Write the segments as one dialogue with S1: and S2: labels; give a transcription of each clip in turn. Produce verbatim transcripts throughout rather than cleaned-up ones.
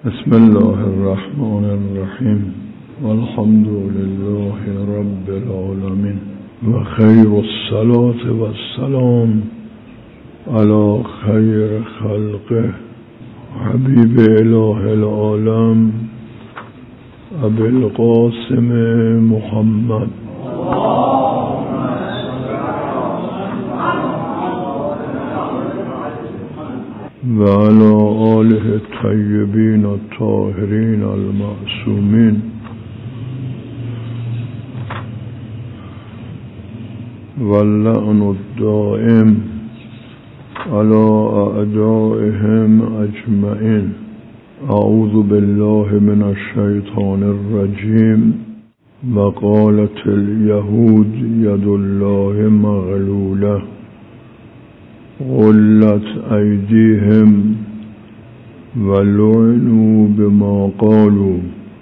S1: بسم الله الرحمن الرحیم والحمد لله رب العالمین و خیر الصلاة و السلام علی خیر خلقه حبیب اله العالم ابی القاسم محمد و علی آله الطیبین الطاهرین المعصومین و اللعن الدائم علی اعدائهم اجمعین. اعوذ بالله من الشیطان الرجیم. و قالت الیهود ید الله مغلوله غلت ایدیهم و لعنوا بما قالوا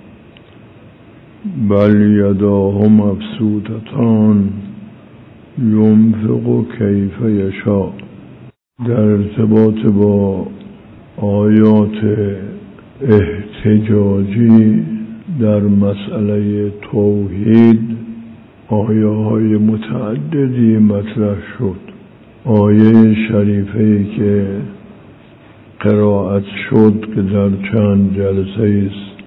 S1: بل یداه مبسوطتان ینفق کیف یشاء. در ارتباط با آیات احتجاجی در مسئله توحید آیه های متعددی مطرح شد. آیه شریفه‌ای که قرائت شد که در چند جلسه است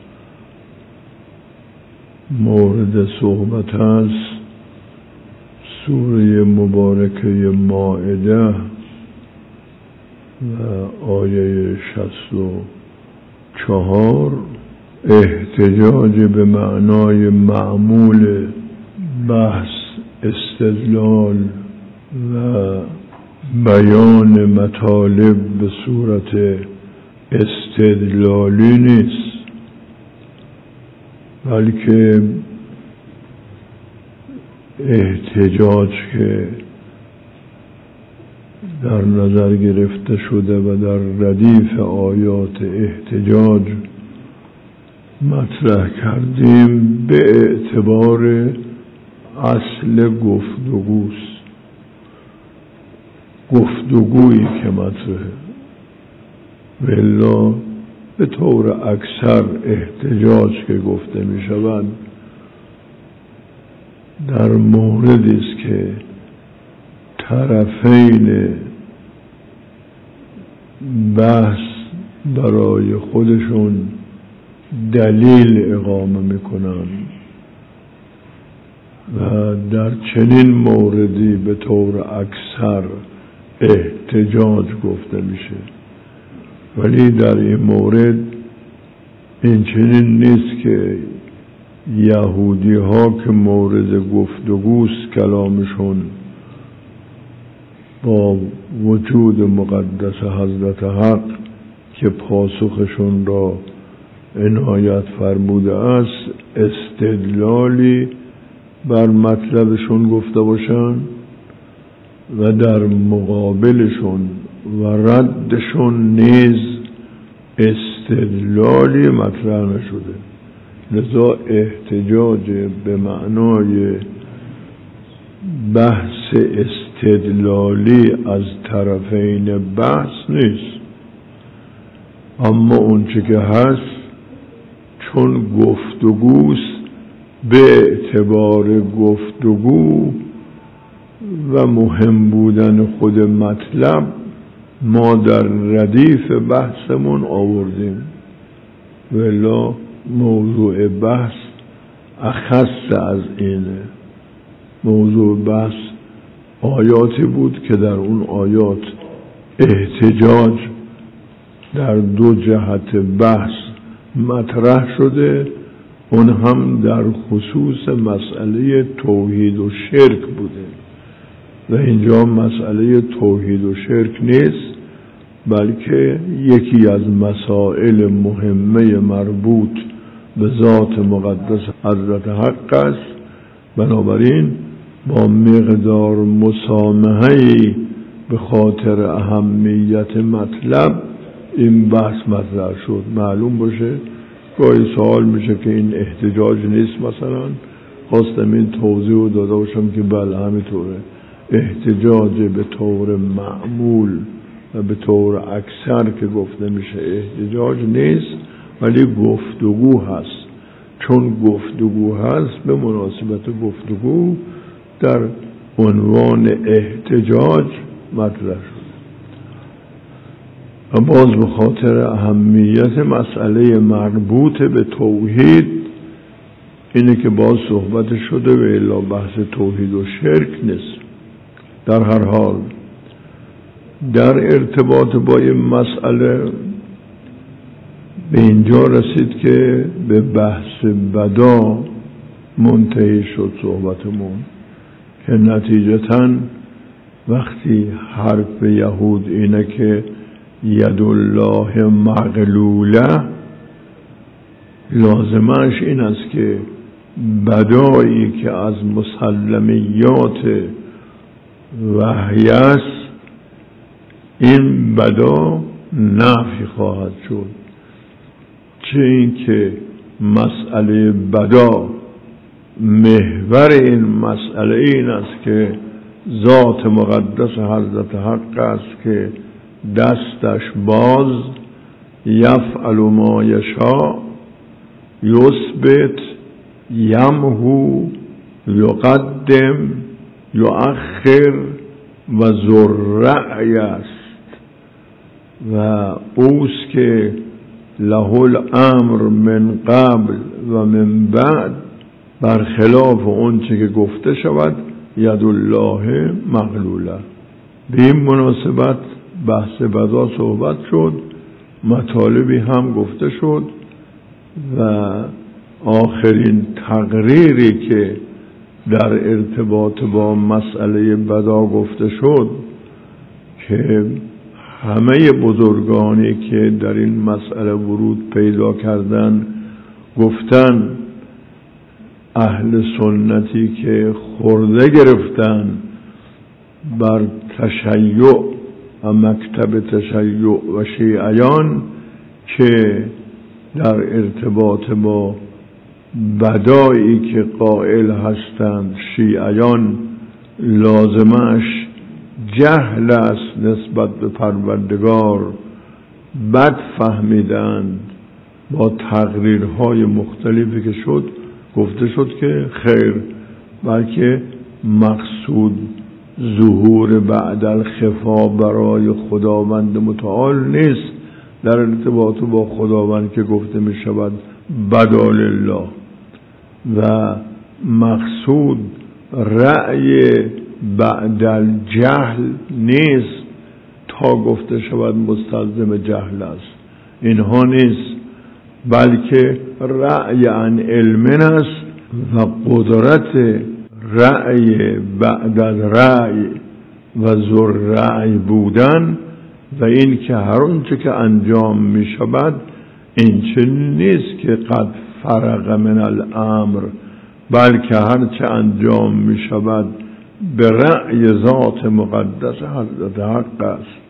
S1: مورد صحبت است، سوره مبارکه مائده و آیه شصت و چهار. احتجاج به معنای معمول بحث، استدلال و بیان مطالب به صورت استدلالی نیست، بلکه احتجاج که در نظر گرفته شده و در ردیف آیات احتجاج مطرح کردیم به اعتبار اصل گفتگوست، گفتگویی که مطرحه. والا به طور اکثر احتجاج که گفته می شود در موردی است که طرفین بحث برای خودشون دلیل اقامه می کنند و در چنین موردی به طور اکثر احتجاج گفته میشه. ولی در این مورد این چنین نیست که یهودی ها که مورد گفتگوست کلامشون با وجود مقدس حضرت حق که پاسخشون را عنایت فرموده است استدلالی بر مطلبشون گفته باشند و در مقابلشون و ردشون نیز استدلالی مطرح نشده. لذا احتجاج به معنای بحث استدلالی از طرفین بحث نیست، اما اونچه که هست چون گفتگوست به اعتبار گفتگو و مهم بودن خود مطلب ما در ردیف بحثمون آوردیم. ولی موضوع بحث اخص از اینه. موضوع بحث آیاتی بود که در اون آیات احتجاج در دو جهت بحث مطرح شده، اون هم در خصوص مسئله توحید و شرک بوده و اینجا مسئله توحید و شرک نیست، بلکه یکی از مسائل مهمه مربوط به ذات مقدس حضرت حق است. بنابراین با مقدار مسامحه‌ای به خاطر اهمیت مطلب این بحث مطرح شد. معلوم باشه گاهی سوال میشه که این احتجاج نیست، مثلا خواستم این توضیح رو داده باشم که بله همینطوره. احتجاج به طور معمول و به طور اکثر که گفته میشه احتجاج نیست، ولی گفتگو هست. چون گفتگو هست به مناسبت گفتگو در عنوان احتجاج مطرح شد. و باز به خاطر اهمیت مسئله مربوط به توحید اینه که باز صحبت شده و الا بحث توحید و شرک نیست. در هر حال در ارتباط با این مسئله به اینجا رسید که به بحث بدا منتهی شد صحبتمون، که نتیجتاً وقتی حرف یهود اینه که ید الله مغلوله، لازمش این است که بدایی که از مسلمیات وحی است این بدا نفی خواهد شد. چه این که مسئله بدا محور این مسئله این است که ذات مقدس حضرت حق است که دستش باز، یفعل ما یشاء، یثبت، یمحو، یقدم، یؤخر و ذو الرأی است و اوست که له الامر من قبل و من بعد، برخلاف اون چه که گفته شود ید الله مغلوله. به این مناسبت بحث بدا صحبت شد، مطالبی هم گفته شد و آخرین تقریری که در ارتباط با مسئله بدا گفته شد که همه بزرگانی که در این مسئله ورود پیدا کردن گفتن اهل سنتی که خورده گرفتن بر تشیع و مکتب تشیع و شیعیان که در ارتباط با بدایی که قائل هستند شیعیان لازمش جهل است نسبت به پروردگار، بد فهمیدند. با تقریرهای مختلفی که شد گفته شد که خیر، بلکه مقصود ظهور بعد الخفا برای خداوند متعال نیست در ارتباط با خداوند که گفته می شود بدال الله، و مقصود رأی بعد الجهل نیست تا گفته شود مستلزم جهل است. اینها نیست، بلکه رأی عن علم است و قدرت رأی بعد الرأی و ذو الرأی بودن و این که هر اونچه که انجام می شود این چه نیست که قد فرق من الامر، بلکه هر چه انجام می شود به رأی ذات مقدس حضرت حق است.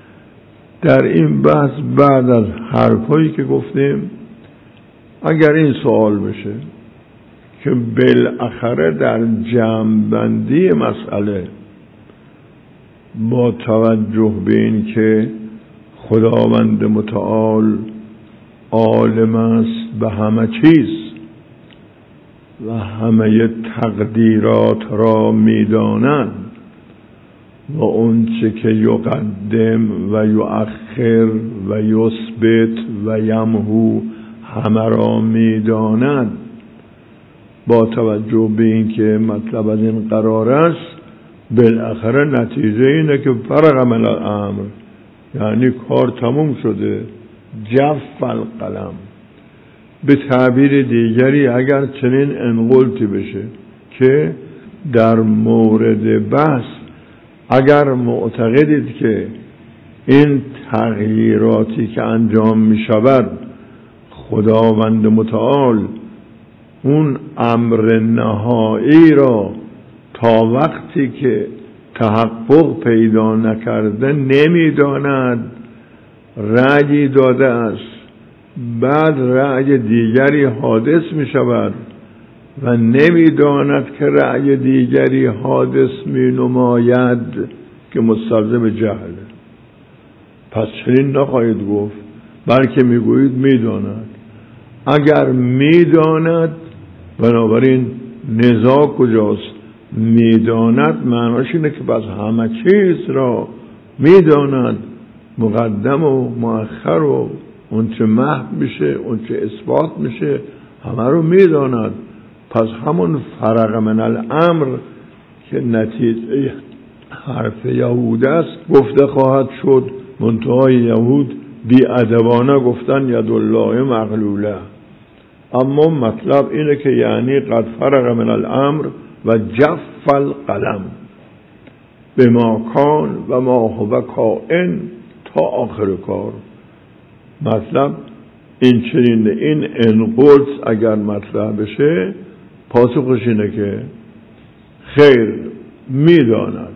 S1: در این بحث بعد از حرفایی که گفتیم اگر این سوال بشه که بالاخره در جمع‌بندی مسئله با توجه به این که خداوند متعال عالم است به همه چیز و همه تقدیرات را می‌داند و اون چه که یقدم و یؤخر و یثبت و یمحو همه را می‌داند، با توجه به این که مطلب از این قرار است بالاخره نتیجه اینه که فرق من الامر، یعنی کار تموم شده، جف القلم. به تعبیر دیگری اگر چنین انقلتی بشه که در مورد بحث اگر معتقدید که این تغییراتی که انجام می شود خداوند متعال اون امر نهایی را تا وقتی که تحقق پیدا نکرده نمیداند، رأی داده است، بعد رأی دیگری حادث می شود و نمیداند که رأی دیگری حادث می نماید که مستلزم جهل. پس چنین نخواهید گفت، بلکه میگویید میداند. اگر میداند، بنابراین نزاع کجاست؟ میداند معناش اینه که بس همه چیز را میداند، مقدم و مؤخر و اون چه محو میشه اون چه اثبات میشه همه رو میداند. پس همون فرق من الامر که نتیجه حرف یهود است گفته خواهد شد. منتهای یهود بی‌ادبانه گفتن یدالله مغلوله، اما مطلب اینه که یعنی قد فرق من الامر و جف القلم بما کان و ما هو کائن تا آخر کار. مطلب این چنین این انقلس اگر مطرح بشه پاسخش اینه که خیر میداند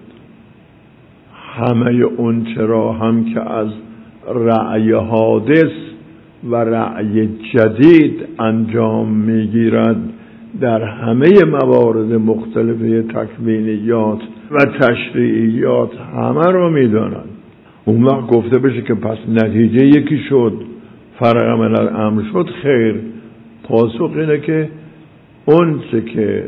S1: همه اون چرا هم که از رأی حادث و رأی جدید انجام میگیرد در همه موارد مختلفه تکوینیات و تشریعیات همه رو میداند. اون وقت گفته بشه که پس نتیجه یکی شد، فرق من الامر شد. خیر، پاسخ اینه که اون چه که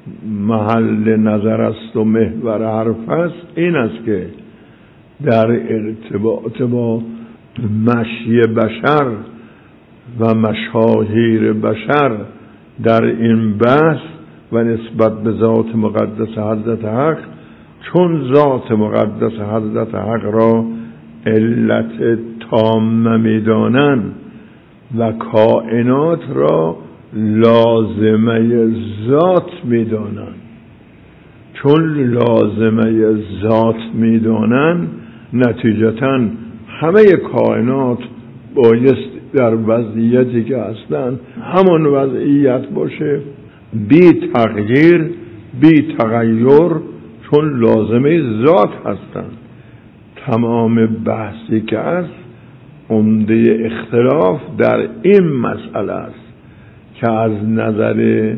S1: محل نظر است و محور حرف است این است که در ارتباط با مشی بشر و مشاهیر بشر در این بحث و نسبت به ذات مقدس حضرت حق، چون ذات مقدس حضرت حق را علت تامه می‌دانند و کائنات را لازمه ذات می‌دانند، چون لازمه ذات می‌دانند نتیجتاً همه کائنات بایست در وضعیتی که هستند همون وضعیت باشه، بی تغییر بی تغییر، چون لازمه ذات هستند. تمام بحثی که است عمده اختلاف در این مسئله است که از نظر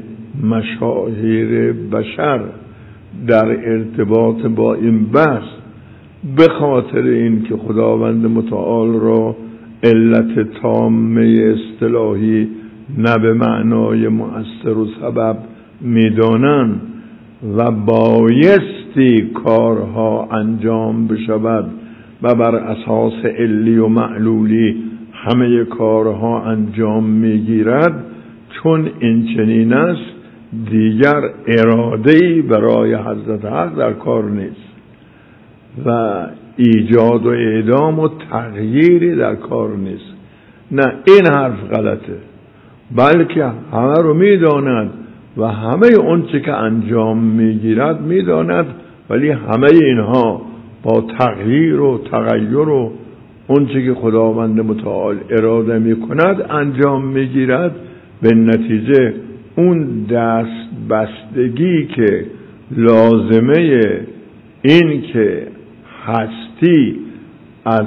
S1: مشاهیر بشر در ارتباط با این بحث به خاطر این که خداوند متعال را علت تامه اصطلاحی نه به معنای مؤثر و سبب میدانند و بایستی کارها انجام بشود و بر اساس علی و معلولی همه کارها انجام میگیرد، چون این چنین است دیگر اراده‌ای برای حضرت حق در کار نیست و ایجاد و اعدام و تغییری در کار نیست. نه، این حرف غلطه، بلکه همه رو میداند و همه اون چه که انجام میگیرد میداند، ولی همه اینها با تغییر و تغییر و اون چه که خداوند متعال اراده میکند انجام میگیرد. به نتیجه اون دست بستگی که لازمه این که هستی از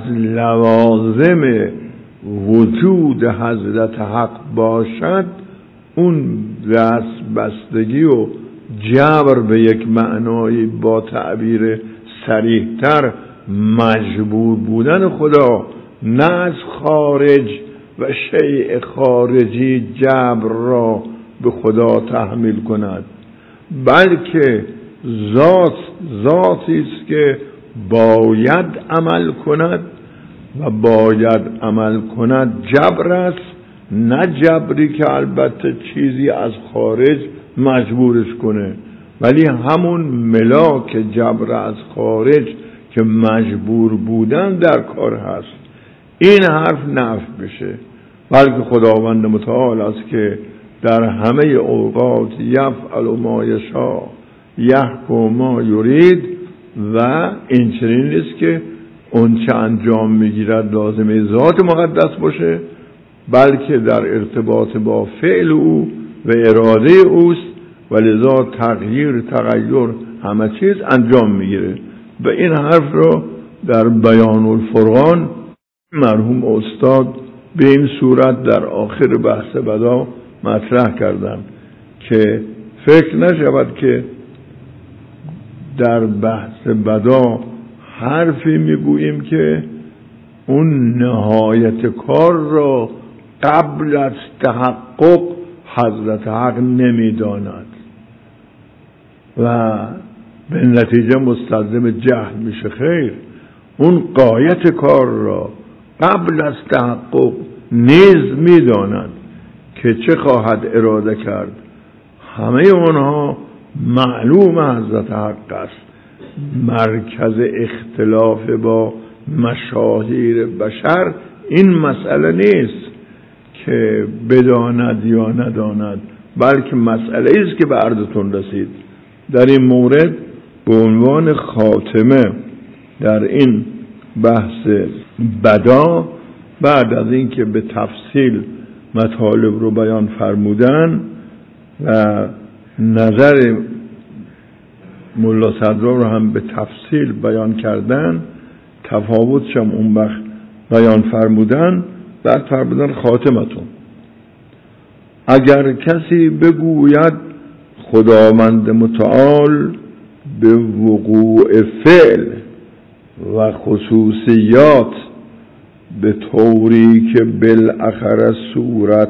S1: لوازم وجود حضرت حق باشد، اون دست بستگی و جبر به یک معنای با تعبیر صریح‌تر مجبور بودن خدا، نه از خارج و شیء خارجی جبر را به خدا تحمیل کند، بلکه ذات ذاتی است که باید عمل کند و باید عمل کند جبر است، نه جبری که البته چیزی از خارج مجبورش کنه، ولی همون ملاک جبر از خارج که مجبور بودن در کار هست. این حرف نفی بشه، بلکه خداوند متعال است که در همه اوقات یفعل ما یشاء یحکم ما یرید و این چنین نیست که اون چه انجام میگیرد لازمه ذات مقدس باشه، بلکه در ارتباط با فعل او و اراده اوست و لذا تغییر تغییر همه چیز انجام میگیره. و این حرف رو در بیان الفرقان مرحوم استاد به این صورت در آخر بحث بدا مطرح کردن که فکر نشود که در بحث بدا حرفی میگوییم که اون نهایت کار را قبل از تحقق حضرت حق نمیداند و به نتیجه مستلزم جهل میشه. خیر، اون غایت کار را قبل از تحقق نیز میداند که چه خواهد اراده کرد. همه اونها معلوم حضرت حق است. مرکز اختلاف با مشاهیر بشر این مسئله نیست که بداند یا نداند، بلکه مسئله است که به عرضتون رسید. در این مورد به عنوان خاتمه در این بحث بدا، بعد از این که به تفصیل مطالب رو بیان فرمودن و نظر ملا صدرا رو هم به تفصیل بیان کردن، تفاوتش هم اون وقت بیان فرمودن، بعد فرمودن خاتمتون. اگر کسی بگوید خداوند متعال به وقوع فعل و خصوصیات به طوری که بالاخره صورت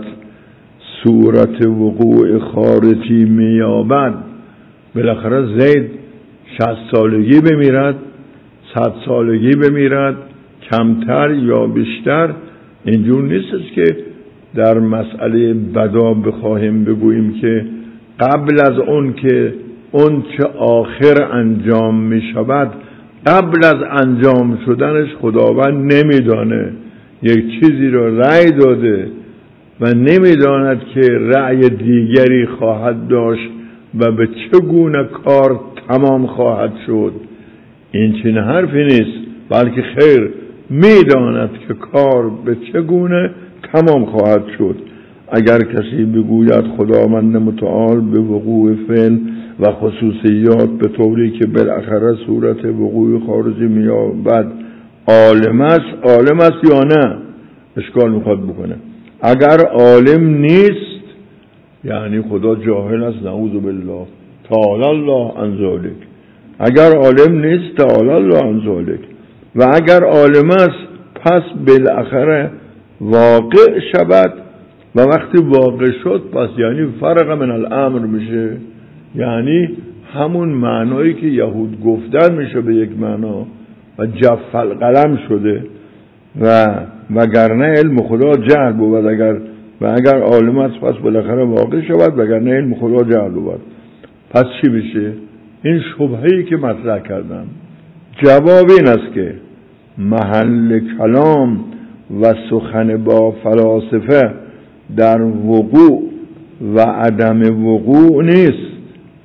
S1: صورت وقوع خارجی میابد، بالاخره زید شصت سالگی بمیرد، صد سالگی بمیرد، کمتر یا بیشتر، اینجور نیست که در مسئله بدا بخواهیم بگوییم که قبل از اون که اون چه آخر انجام می شود، قبل از انجام شدنش خداوند نمیدانه، یک چیزی رو رأی داده و نمیداند که رأی دیگری خواهد داشت و به چگونه کار تمام خواهد شد. این چنین حرفی نیست، بلکه خیر میداند که کار به چگونه تمام خواهد شد. اگر کسی بگوید خداوند متعال به وقوع فعل و خصوصیات به طوری که بالاخره صورت وقوع خارجی میابد عالم است، عالم است یا نه؟ اشکال میخواد بکنه. اگر عالم نیست یعنی خدا جاهل است، نعوذ بالله، تعالی الله عن ذلک. اگر عالم نیست تعالی الله عن ذلک، و اگر عالم است پس بالاخره واقع شود، و وقتی واقع شد پس یعنی فرق من الامر میشه، یعنی همون معنایی که یهود گفتن میشه به یک معنا و جف القلم شده. و وگرنه علم خدا جهل بود، اگر و اگر عالم است پس بالاخره واقع شود، وگرنه علم خدا جهل بود. پس چی بشه؟ این شبهه‌ای که مطرح کردم جواب این است که محل کلام و سخن با فلاسفه در وقوع و عدم وقوع نیست.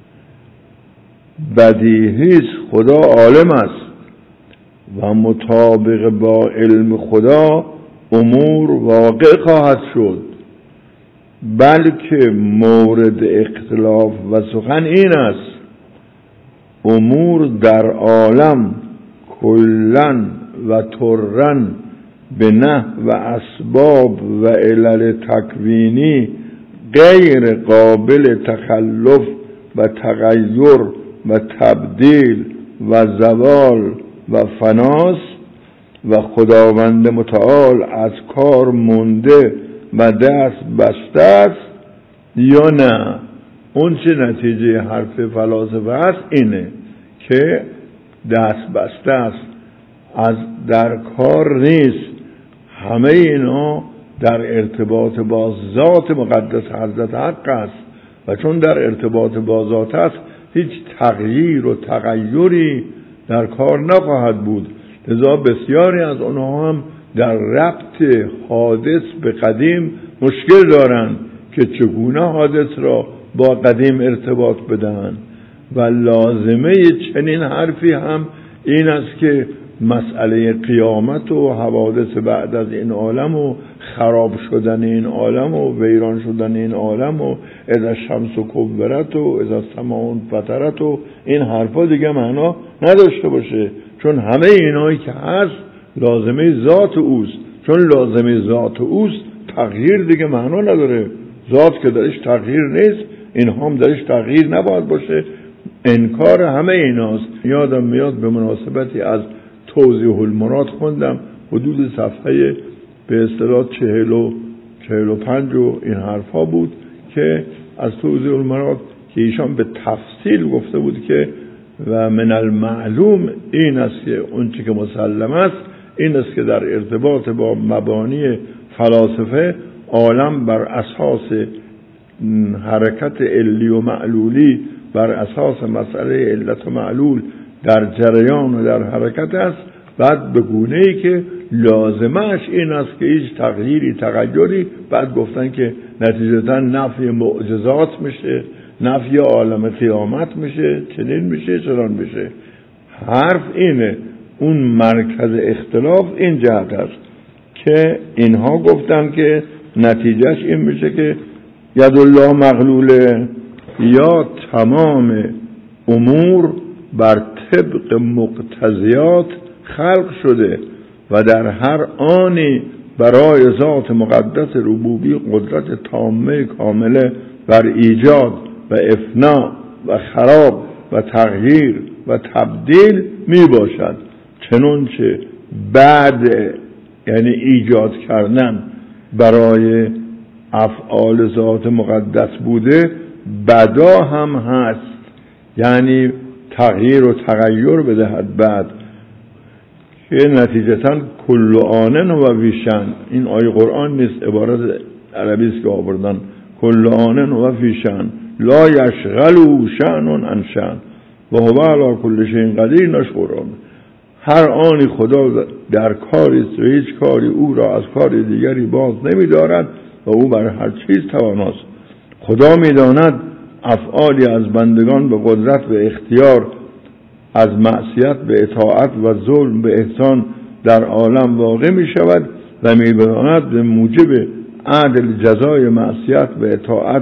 S1: بدیهی است خدا عالم است و مطابق با علم خدا امور واقع خواهد شد، بلکه مورد اختلاف و سخن این است امور در عالم کلن و ترن به نحو و اسباب و علل تکوینی غیر قابل تخلف و تغییر و تبدیل و زوال و فناس، و خداوند متعال از کار مونده و دست بسته است یا نه. اون چه نتیجه حرف فلاسفه است اینه که دست بسته است، از در کار نیست. همه اینا در ارتباط با ذات مقدس حضرت حق است، و چون در ارتباط با ذات است هیچ تغییر و تغییری در کار نخواهد بود. لذا بسیاری از اونها هم در ربط حادث به قدیم مشکل دارند که چگونه حادث را با قدیم ارتباط بدهند. و لازمه چنین حرفی هم این است که مسئله قیامت و حوادث بعد از این عالم و خراب شدن این عالم و ویران شدن این عالم و اذا شمس و کبرت و اذا السماء انفطرت و این حرفا دیگه معنا نداشته باشه، چون همه اینایی که هست لازمه ذات اوست. چون لازمه ذات اوست تغییر دیگه معنا نداره. ذات که درش تغییر نیست، این هم درش تغییر نباید باشه. انکار همه ایناست. یادم میاد به مناسبتی از توضیح المراد خوندم، حدود صفحه به اصطلاح چهل و چهل و پنج و این حرفا بود که از توضیح المراد که ایشان به تفصیل گفته بود که و من المعلوم این است که اون چی که مسلم است این است که در ارتباط با مبانی فلاسفه عالم بر اساس حرکت علی و معلولی، بر اساس مسئله علت و معلول در جریان و در حرکت است، بعد به گونه‌ای که لازمش این است که هیچ تغییری تغییری، بعد گفتن که نتیجتا نفی معجزات میشه، نفی عالم قیامت میشه، چنین میشه، چنان میشه. حرف اینه، اون مرکز اختلاف این جهت است که اینها گفتن که نتیجهش این میشه که ید الله مغلوله، یا تمام امور بر طبق مقتضیات خلق شده و در هر آنی برای ذات مقدس ربوبی قدرت تامه کامله بر ایجاد و افنا و خراب و تغییر و تبدیل می باشد. چنانچه بعد یعنی ایجاد کردن برای افعال ذات مقدس بوده، بعدا هم هست، یعنی تغییر و تغییر بدهد بعد، که نتیجتا کل آنن و ویشن. این آیه قرآن نیست، عبارت عربی است که آوردن، کل آنن و ویشن لا یشغلوا شأن عن شأن و هو علی کل شیء قدیر. نشکران هر آنی خدا در کاری است و هیچ کاری او را از کاری دیگری باز نمی دارد و او بر هر چیز تواناست. خدا می داند افعالی از بندگان به قدرت و اختیار از معصیت به اطاعت و ظلم به احسان در عالم واقع می شود و می داند به موجب عدل جزای معصیت به اطاعت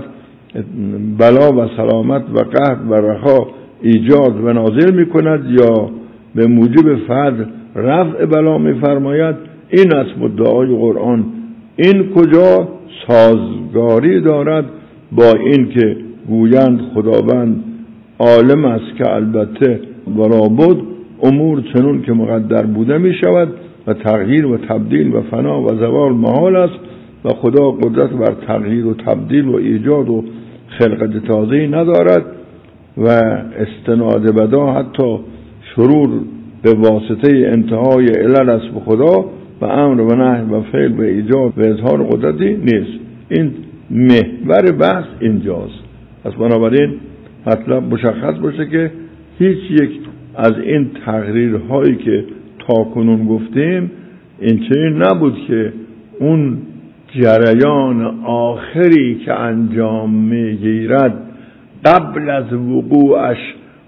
S1: بلا و سلامت و قحط و رخا ایجاد و نازل می کند، یا به موجب فضل رفع بلا می فرماید. این است مدعای قرآن. این کجا سازگاری دارد با این که گویند خداوند عالم است که البته برابد امور چنون که مقدر بوده می شود و تغییر و تبدیل و فنا و زوال محال است و خدا قدرت بر تغییر و تبدیل و ایجاد و خلقت تازه‌ای ندارد و استناد بدا حتی شرور به واسطه انتهای علل است به خدا و امر و نهی و فعل به ایجاد و اظهار قدرتی نیست. این محور بحث اینجاست. پس بنابراین مطلب مشخص باشه که هیچ یک از این تقریرهایی که تا کنون گفتیم این چنین نبود که اون جریان آخری که انجام میگیرد قبل از وقوعش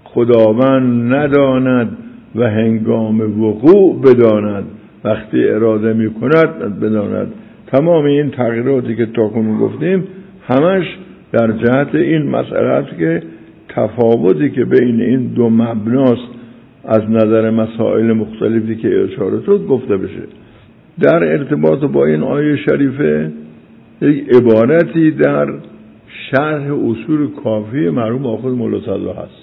S1: خداوند نداند و هنگام وقوع بداند، وقتی اراده می کند بداند. تمام این تغییراتی که تا کنون گفتیم همش در جهت این مسئله است که تفاوتی که بین این دو مبناست از نظر مسائل مختلفی که اشاره شد گفته بشه. در ارتباط با این آیه شریفه یک عبارتی در شرح اصول کافی مرحوم آخوند مولا صدرا هست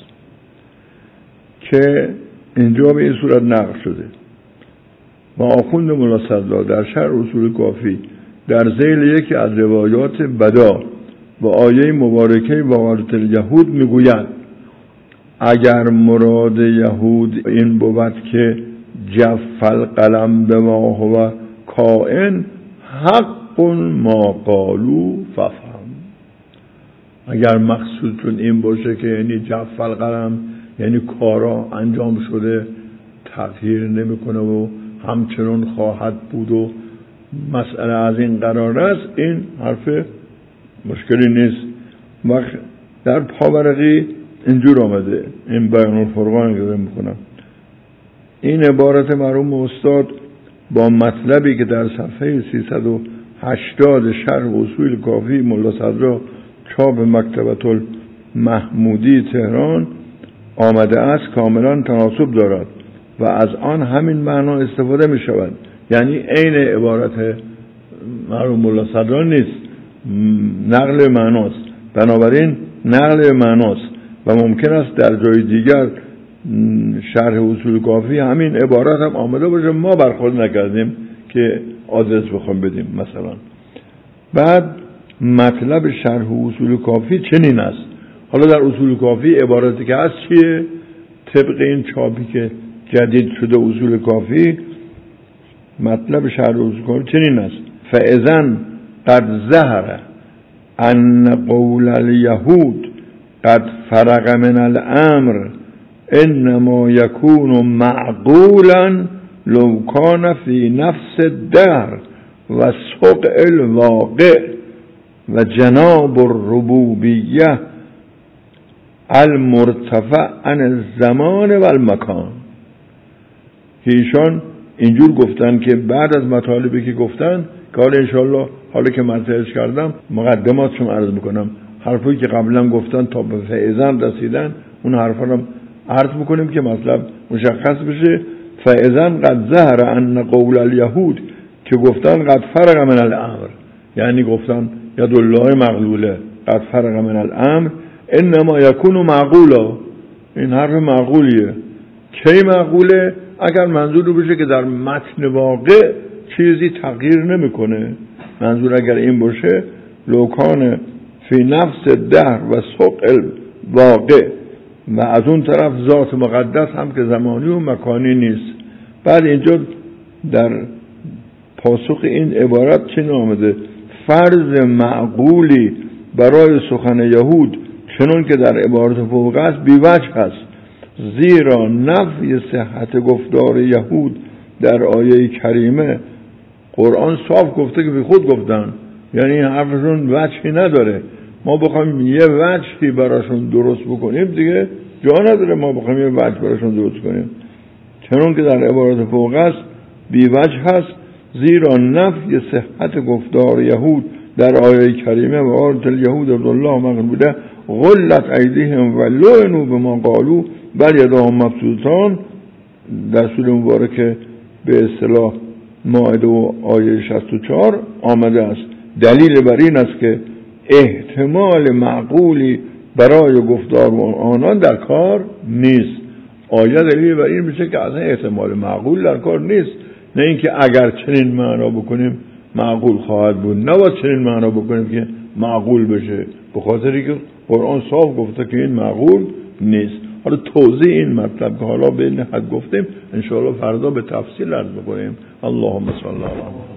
S1: که اینجا به این صورت نقل شده. و آخوند مولا صدرا در شرح اصول کافی در ذیل یکی از روایات بدا و آیه مبارکه وقالت الیهود میگوید اگر مراد یهود این بود که جف القلم بما هو کائن حق ما قالو ففهم، اگر مقصودشون این باشه که یعنی جف القلم یعنی کارا انجام شده تغییر نمیکنه و همچنان خواهد بود و مسئله از این قرار است، این حرف مشکلی نیست. و در پاورقی اینجور آمده، این بیان الفرقان که دارم میکنم، این عبارت مرحوم استاد با مطلبی که در صفحه سیصد و هشتاد شرح اصول کافی مولا صدرا چاپ مکتبة المحمودی تهران آمده است کاملا تناسب دارد و از آن همین معنا استفاده می شود. یعنی عین عبارت مرحوم مولا صدرا نیست، نقل معناست. بنابراین نقل معناست و ممکن است در جای دیگر شرح اصول کافی همین عبارت هم آمده باشه، ما برخورد نکردیم که آدرس بخوام بدیم مثلا. بعد مطلب شرح اصول کافی چنین است. حالا در اصول کافی عبارتی که هست چیه؟ طبق این چاپی که جدید شده اصول کافی، مطلب شرح اصول کافی چنین است: فاذن قد ظهر ان قول الیهود قد فرق من الامر انما یکون معقولا لو کان فی نفس الدهر و سقع الواقع و جناب الربوبیه المرتفع عن الزمان و المکان. ایشان اینجور گفتن که بعد از مطالبی که گفتن که حالا انشاءالله حالا که مطرحش کردم مقدماتشون عرض میکنم، حرفایی که قبلا گفتن تا به فاذن رسیدن اون حرفا رو عرض میکنیم که مطلب مشخص بشه. فاذن قد ظهر ان قول الیهود که گفتن قد فرق من الامر، یعنی گفتن ید الله مغلوله، قد فرق من الامر انما یکون معقولا. این حرف معقولیه. کی معقوله؟ اگر منظور بشه که در متن واقع چیزی تغییر نمیکنه. منظور اگر این باشه لوکان فی نفس دهر و سقع الواقع و از اون طرف ذات مقدس هم که زمانی و مکانی نیست. بعد اینجا در پاسخ این عبارت چه آمده؟ فرض معقولی برای سخن یهود چنون که در عبارت فوق است بی‌وجه است، زیرا نفی صحت گفتار یهود در آیه کریمه قرآن صاف گفته که بی خود گفتن، یعنی حرفشون وجهی نداره. ما بخوایم یه وجهی براشون درست بکنیم دیگه جا نداره ما بخوایم یه وجه براشون درست کنیم. چنون که در عبارت فوق است بی‌وجه است، زیرا نفی صحت گفتار یهود در آیه کریمه و قالت الیهود عبدالله مغلوبه غلت ایدیهم و لعنوا بما قالوا بل یداهم مبسوطتان در سوره مبارکه به اصطلاح مائده و آیه شصت و چهار آمده است. دلیل بر این است که احتمال معقولی برای گفتار آنان در کار نیست. آیه دلیل بر این میشه که اصلا احتمال معقول در کار نیست، نه اینکه اگر چنین معنا بکنیم معقول خواهد بود، نه باید چنین معنا بکنیم که معقول بشه، به خاطری که قرآن صاف گفته که این معقول نیست. حالا توضیح این مطلب که حالا به این حد گفتیم انشاءالله فردا به تفصیل عرض بکنیم. اللهم صل علی محمد.